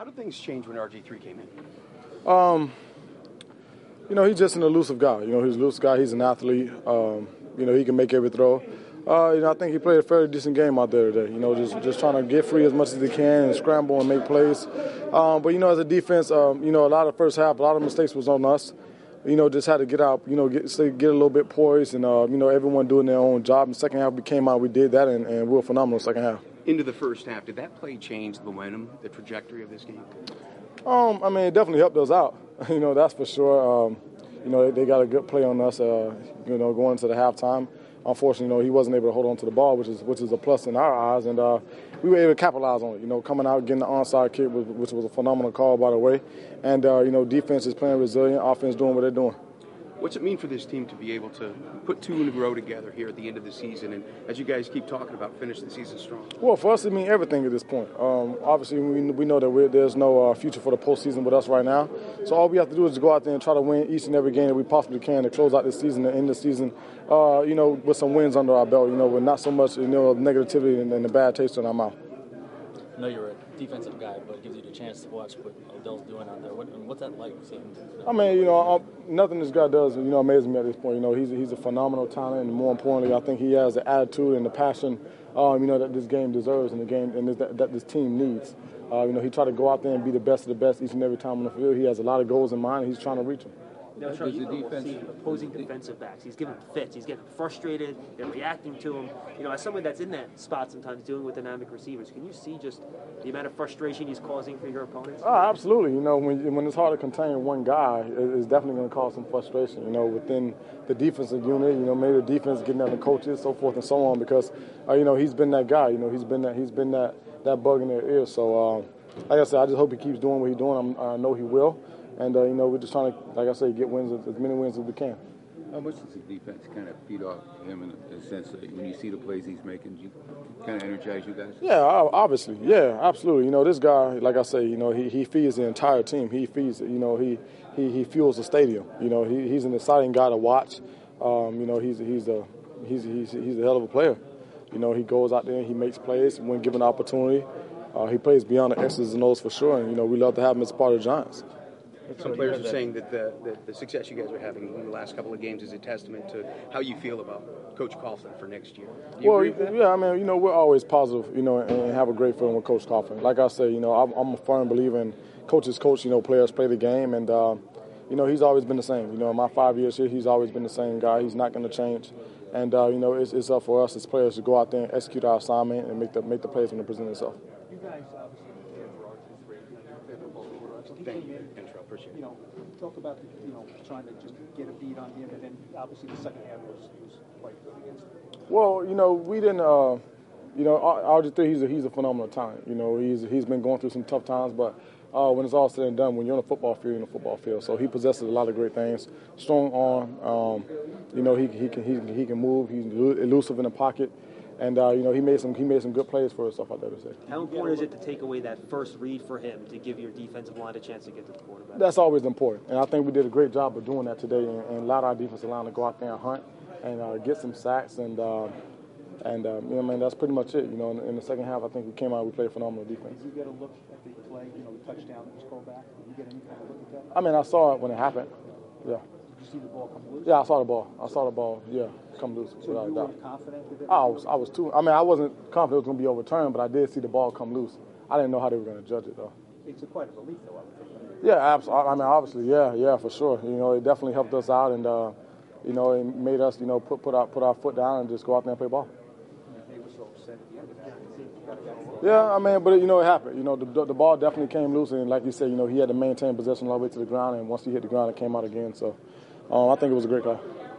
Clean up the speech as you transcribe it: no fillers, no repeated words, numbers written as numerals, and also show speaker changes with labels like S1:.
S1: did things change when RG3 came in?
S2: He's just an elusive guy. He's an elusive guy. He's an athlete. He can make every throw. I think he played a fairly decent game out there today. Just trying to get free as much as he can and scramble and make plays. But as a defense, a lot of the first half, a lot of mistakes was on us. Just had to get out, get a little bit poised and, everyone doing their own job. In the second half, we came out, we did that, and we were phenomenal second half.
S1: Into the first half, did that play change the momentum, the trajectory of this game?
S2: It definitely helped us out. That's for sure. They got a good play on us, going into the halftime. Unfortunately, he wasn't able to hold on to the ball, which is a plus in our eyes, and we were able to capitalize on it. Coming out, getting the onside kick, which was a phenomenal call, by the way. And, defense is playing resilient, offense doing what they're doing.
S1: What's it mean for this team to be able to put two in a row together here at the end of the season, and as you guys keep talking about, finish the season strong?
S2: Well, for us, it means everything at this point. Obviously, we know that there's no future for the postseason with us right now. So all we have to do is go out there and try to win each and every game that we possibly can to close out this season and end the season, with some wins under our belt, with not so much, negativity and the bad taste in our mouth.
S3: I know you're a defensive guy, but it gives you the chance to watch what Odell's doing out there. What's that like seeing?
S2: Nothing this guy does, amazes me at this point. He's a phenomenal talent, and more importantly, I think he has the attitude and the passion, that this game deserves and that this team needs. He tried to go out there and be the best of the best each and every time on the field. He has a lot of goals in mind, and he's trying to reach them.
S4: Now, Charlie, you know, see opposing defensive backs. He's giving fits. He's getting frustrated. They're reacting to him. As someone that's in that spot sometimes dealing with dynamic receivers, can you see just the amount of frustration he's causing for your opponents?
S2: Oh, absolutely. When it's hard to contain one guy, it's definitely going to cause some frustration, within the defensive unit, maybe the defense getting at the coaches, so forth and so on, because, he's been that guy. He's been that bug in their ear. So, like I said, I just hope he keeps doing what he's doing. I know he will. And, we're just trying to, like I say, get wins, as many wins as we can.
S5: How much does the defense kind of feed off him in a sense that when you see the plays he's making, do you kind of energize you guys?
S2: Yeah, obviously. Yeah, absolutely. This guy, like I say, he feeds the entire team. He feeds, he fuels the stadium. He's an exciting guy to watch. He's a hell of a player. He goes out there and he makes plays when given the opportunity. He plays beyond the X's and O's for sure, and, we love to have him as part of the Giants.
S1: Some players are saying that the success you guys are having in the last couple of games is a testament to how you feel about Coach Coughlin for next year.
S2: Yeah, we're always positive, and have a great feeling with Coach Coughlin. Like I say, I'm a firm believer in coaches coach, players play the game, and, he's always been the same. In my 5 years here, he's always been the same guy. He's not going to change. And, it's up for us as players to go out there and execute our assignment and make the plays when they present themselves.
S6: You guys obviously prepared for RG3. Thank you.
S1: Appreciate it.
S6: Talk about trying to just get a beat on him, and then obviously the second half was quite good against him.
S2: Well, we didn't. RG3, he's a phenomenal talent. He's been going through some tough times, but when it's all said and done, when you're on a football field, you're in a football field. So he possesses a lot of great things. Strong arm. He can move. He's elusive in the pocket. And he made some good plays for himself out there today.
S4: How important is it to take away that first read for him to give your defensive line a chance to get to the quarterback?
S2: That's always important, and I think we did a great job of doing that today, and allowed our defensive line to go out there and hunt and get some sacks, and that's pretty much it. In the second half, I think we came out, we played phenomenal defense.
S6: Did you get a look at the play, the touchdown that was called back? Did you get any kind of look at that?
S2: I saw it when it happened. Yeah.
S6: Did you see the ball come loose?
S2: Yeah, I saw the ball. Yeah, come loose.
S6: So you weren't confident with it?
S2: I was too. I wasn't confident it was going to be overturned, but I did see the ball come loose. I didn't know how they were going to judge it, though.
S6: It's quite a relief, though, I would think.
S2: Yeah, absolutely. Obviously, yeah, for sure. It definitely helped us out, and it made us, put our foot down and just go out there and play ball.
S6: They were so upset at the end of it.
S2: Yeah, but it happened. The ball definitely came loose, and like you said, he had to maintain possession all the way to the ground, and once he hit the ground, it came out again. So I think it was a great call.